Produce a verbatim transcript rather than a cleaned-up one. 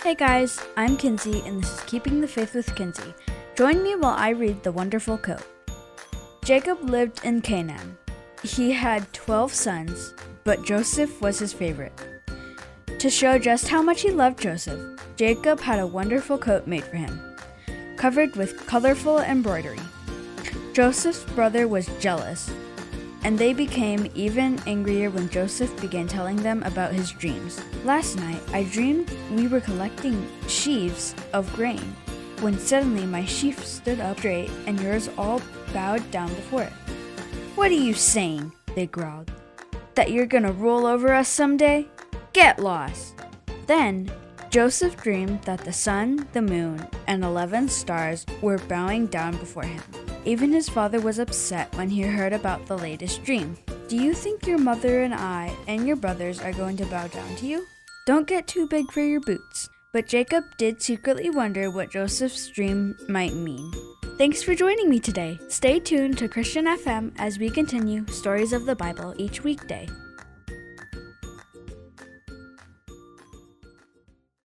Hey guys, I'm Kinsey, and this is Keeping the Faith with Kinsey. Join me while I read the wonderful quote. Jacob lived in Canaan. He had twelve sons, but Joseph was his favorite. To show just how much he loved Joseph, Jacob had a wonderful coat made for him, covered with colorful embroidery. Joseph's brother was jealous, and they became even angrier when Joseph began telling them about his dreams. Last night, I dreamed we were collecting sheaves of grain, when suddenly my sheaf stood up straight and yours all bowed down before it. What are you saying? They growled. That you're gonna roll over us someday? Get lost! Then, Joseph dreamed that the sun, the moon, and eleven stars were bowing down before him. Even his father was upset when he heard about the latest dream. Do you think your mother and I and your brothers are going to bow down to you? Don't get too big for your boots. But Jacob did secretly wonder what Joseph's dream might mean. Thanks for joining me today. Stay tuned to Christian F M as we continue Stories of the Bible each weekday.